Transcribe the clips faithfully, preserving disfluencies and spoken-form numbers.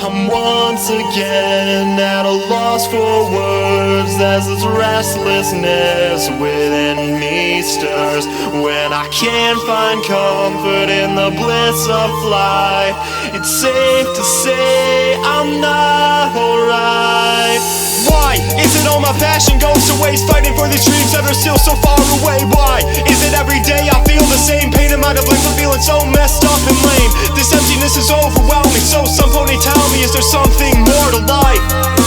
I'm once again at a loss for words as this restlessness within me stirs. When I can't find comfort in the bliss of life, it's safe to say I'm not alright. Why is it all my passion goes to waste, fighting for these dreams that are still so far away? Why is it every day I feel the same pain in my blame for feeling so messed up and lame? This emptiness is overwhelming, so some pony tell me, is there something more to life?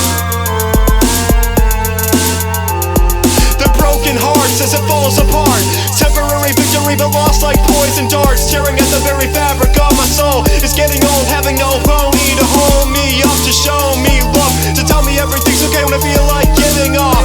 The broken hearts as it falls apart, temporary victory but lost like poison darts, tearing at the very fabric of my soul. It's getting old, having no pony to hold me up, to show me love, to tell me everything's okay when I feel like giving up.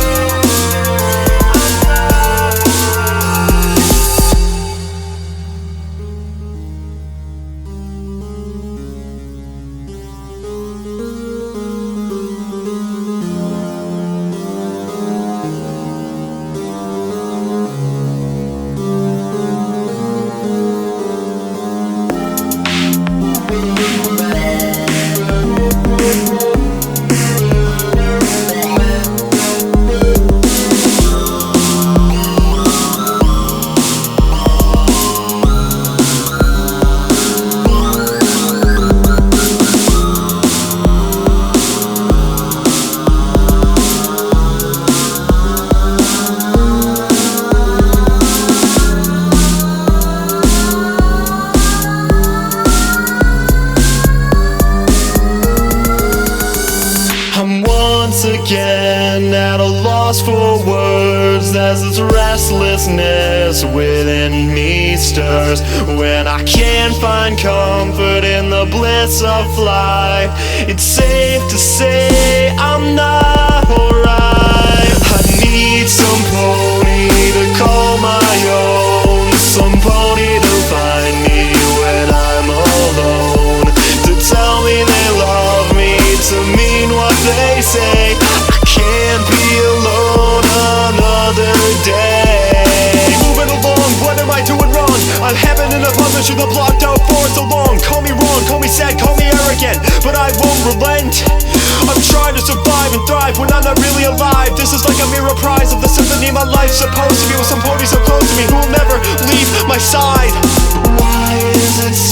Once again at a loss for words as this restlessness within me stirs. When I can't find comfort in the bliss of life, it's safe to say I'm not alright. I need some pony to call my own, some pony to find me when I'm alone, to tell me they love me, to mean what they say. I can't be alone another day. Moving along, what am I doing wrong? I'm having enough others who have blocked out for so long. Call me wrong, call me sad, call me arrogant, but I won't relent. I'm trying to survive and thrive when I'm not really alive. This is like a mirror prize of the symphony my life's supposed to be, with some ponies so close to me who will never leave my side. Why is it so